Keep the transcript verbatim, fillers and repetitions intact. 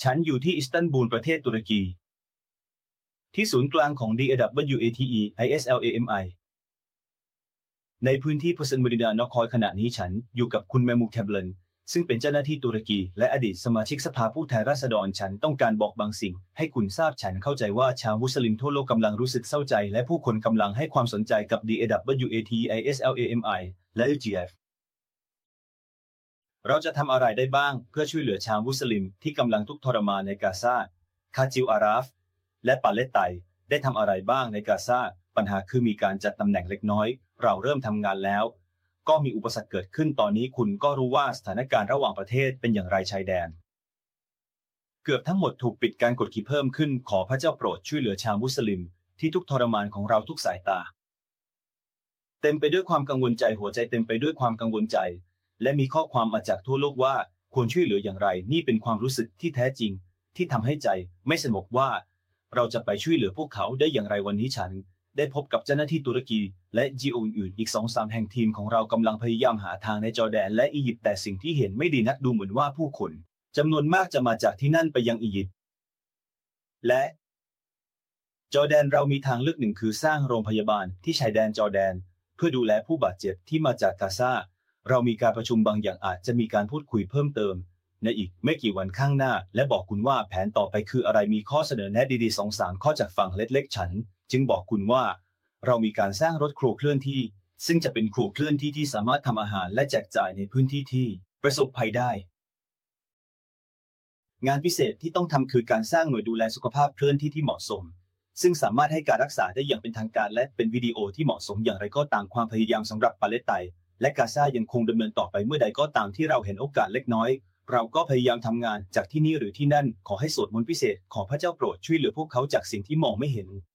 ฉันอยู่ที่อิสตันบูลประเทศตุรกีที่ศูนย์กลางของ ดี เอ ดับเบิลยู เอ ที อี ไอ เอส แอล เอ เอ็ม ไอ ในพื้นที่พุซันบริดานครขณะนี้ฉันอยู่กับคุณแมมูแคบเลนซึ่งเป็นเจ้าหน้าที่ตุรกีและอดีตสมาชิกสภาผู้แทนราษฎรฉันต้องการบอกบางสิ่งให้คุณทราบฉันเข้าใจว่าชาวมุสลิมทั่วโลกกำลังรู้สึกเศร้าใจและผู้คนกำลังให้ความสนใจกับ ดี เอ ดับเบิลยู เอ ที อี ไอ เอส แอล เอ เอ็ม ไอ และ แอล จี เอฟ เราจะทำอะไรได้บ้างเพื่อช่วยเหลือชาวมุสลิมที่กำลังทุกข์ทรมานในกาซาคาจิลอาราฟและปาเลสไตน์ได้ทำอะไรบ้างในกาซาปัญหาคือมีการจัดตำแหน่งเล็กน้อยเราเริ่มทำงานแล้วก็มีอุปสรรคเกิดขึ้นตอนนี้คุณก็รู้ว่าสถานการณ์ระหว่างประเทศเป็นอย่างไรชายแดนเกือบทั้งหมดถูกปิดการกดขี่เพิ่มขึ้นขอพระเจ้าโปรดช่วยเหลือชาวมุสลิมที่ทุกข์ทรมานของเราทุกสายตาเต็มไปด้วยความกังวลใจหัวใจเต็มไปด้วยความกังวลใจและมีข้อความมาจากทั่วโลกว่าควรช่วยเหลืออย่างไรนี่เป็นความรู้สึกที่แท้จริงที่ทำให้ใจไม่สงบว่าเราจะไปช่วยเหลือพวกเขาได้อย่างไรวันนี้ฉันได้พบกับเจ้าหน้าที่ตุรกีและจีโออื่นอีก สองสาม แห่งทีมของเรากำลังพยายามหาทางในจอร์แดนและอียิปต์แต่สิ่งที่เห็นไม่ดีนักดูเหมือนว่าผู้คนจำนวนมากจะมาจากที่นั่นไปยังอียิปต์และจอร์แดนเรามีทางเลือกหนึ่งคือสร้างโรงพยาบาลที่ชายแดนจอร์แดนเพื่อดูแลผู้บาดเจ็บที่มาจากกาซาเรามีการประชุมบางอย่างอาจจะมีการพูดคุยเพิ่มเติมในอีกไม่กี่วันข้างหน้าและบอกคุณว่าแผนต่อไปคืออะไรมีข้อเสนอแนะดีๆ สองสาม ข้อจากฝั่งเล็กๆฉันจึงบอกคุณว่าเรามีการสร้างรถครัวเคลื่อนที่ซึ่งจะเป็นครัวเคลื่อนที่ที่สามารถทำอาหารและแจกจ่ายในพื้นที่ที่ประสบภัยได้งานพิเศษที่ต้องทำคือการสร้างหน่วยดูแลสุขภาพเคลื่อนที่ที่เหมาะสมซึ่งสามารถให้การรักษาได้อย่างเป็นทางการและเป็นวิดีโอที่เหมาะสมอย่างไรก็ตามความพยายามสำหรับปาเลสไตน์และกาซายังคงดำเนินต่อไปเมื่อใดก็ตามที่เราเห็นโอกาสเล็กน้อยเราก็พยายามทำงานจากที่นี่หรือที่นั่นขอให้สวดมนต์พิเศษขอพระเจ้าโปรดช่วยเหลือพวกเขาจากสิ่งที่มองไม่เห็น